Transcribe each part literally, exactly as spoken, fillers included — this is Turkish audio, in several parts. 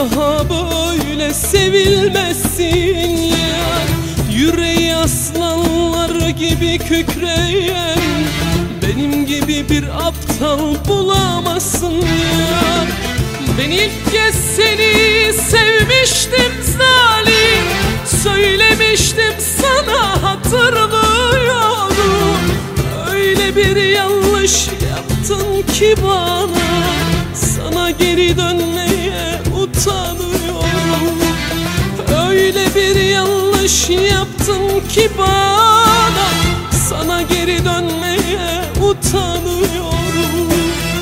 daha böyle sevilmezsin yar. Yüreği aslanlar gibi kükreyen benim gibi bir aptal bulamazsın yar. Ben ilk kez seni sevmiştim zalim, söylemiştim sana hatırlıyorum. Öyle bir yanlış yaptın ki bana, sana geri dönmeye utanıyorum. Öyle bir yanlış yaptın ki bana, sana geri dönmeye utanıyorum.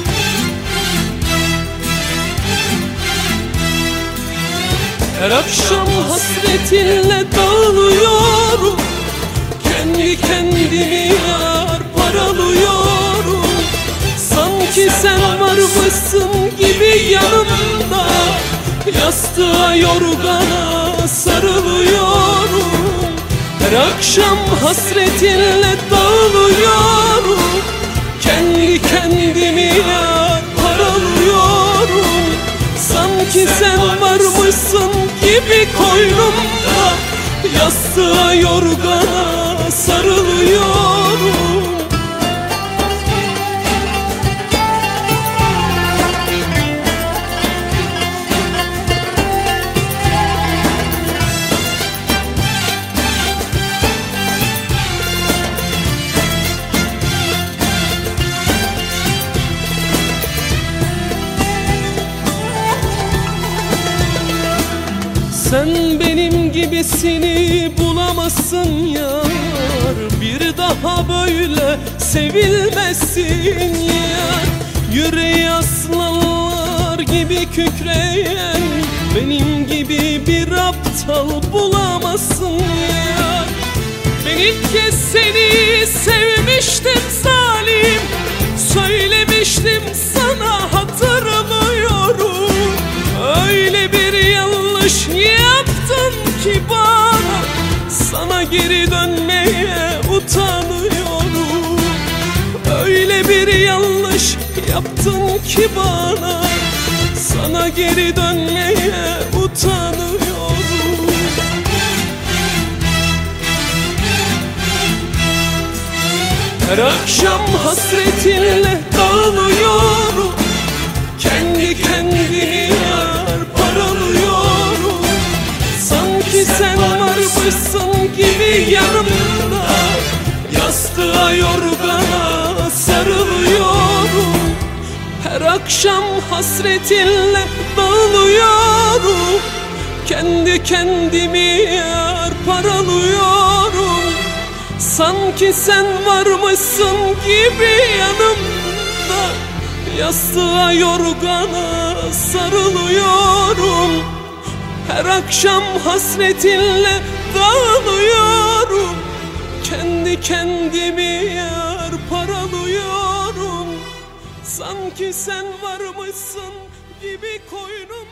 Her akşam hasretinle dağılıyorum, kendi kendimi yar paralıyorum. Sanki sen varmışsın gibi yanımda, yastığa yorgana sarılıyorum. Her akşam hasretinle dağılıyorum, kendi kendimi yar paralıyorum. Sanki sen varmışsın gibi koynumda, yastığa yorgana sarılıyorum. Sen benim gibisini bulamazsın yar. Bir daha böyle sevilmezsin yar. Yüreği aslanlar gibi kükreyen benim gibi bir aptal bulamazsın yar. Ben ilk kez seni sevmiştim zalim, söylemiştim sana hatırlıyorum. Öyle bir yanlış yaptın ki bana, sana geri dönmeye utanıyorum. Öyle bir yanlış yaptın ki bana, sana geri dönmeye utanıyorum. Her akşam hasretinle dağılıyorum, kendi kendimi yar paralıyorum. Sanki sen varmışsın gibi yanımda, yastığa yorgana sarılıyorum. Her akşam hasretinle dağılıyorum, kendi kendimi yar paralıyorum. Sanki sen varmışsın gibi yanımda, yastığa yorgana sarılıyorum. Her akşam hasretinle dağılıyorum, kendi kendimi yar paralıyorum. Sanki sen varmışsın gibi koynum